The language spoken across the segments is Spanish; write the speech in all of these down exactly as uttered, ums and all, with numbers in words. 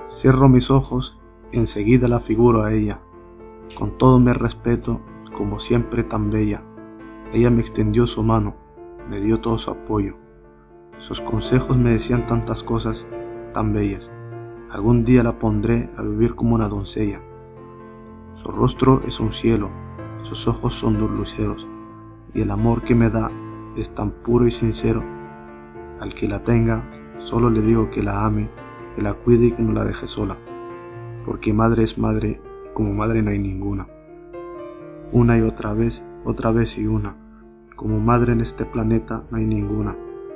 Cierro mis ojos y enseguida la figuro a ella, con todo mi respeto, como siempre tan bella. Ella me extendió su mano, me dio todo su apoyo. Sus consejos me decían tantas cosas tan bellas. Algún día la pondré a vivir como una doncella. Su rostro es un cielo, sus ojos son dos luceros, y el amor que me da es tan puro y sincero. Al que la tenga, solo le digo que la ame, que la cuide y que no la deje sola, porque madre es madre y como madre no hay ninguna. Una y otra vez, otra vez y una, como madre en este planeta no hay ninguna.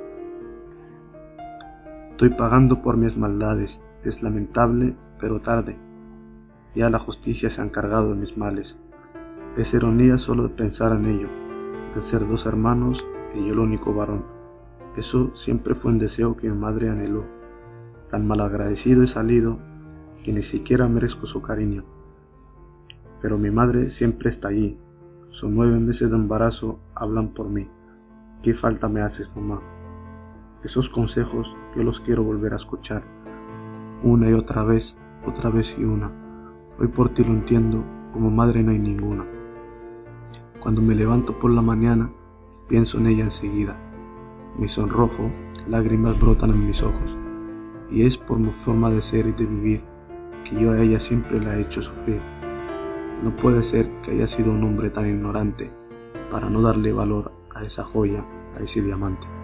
Estoy pagando por mis maldades, es lamentable, pero tarde. Ya la justicia se ha encargado de mis males. Es ironía solo de pensar en ello, de ser dos hermanos y yo el único varón. Eso siempre fue un deseo que mi madre anheló. Tan malagradecido he salido que ni siquiera merezco su cariño. Pero mi madre siempre está allí. Sus nueve meses de embarazo hablan por mí. ¿Qué falta me haces, mamá? Esos consejos yo los quiero volver a escuchar. Una y otra vez, otra vez y una. Hoy por ti lo entiendo, como madre no hay ninguna. Cuando me levanto por la mañana, pienso en ella enseguida. Me sonrojo, lágrimas brotan en mis ojos. Y es por mi forma de ser y de vivir que yo a ella siempre la he hecho sufrir. No puede ser que haya sido un hombre tan ignorante para no darle valor a esa joya, a ese diamante.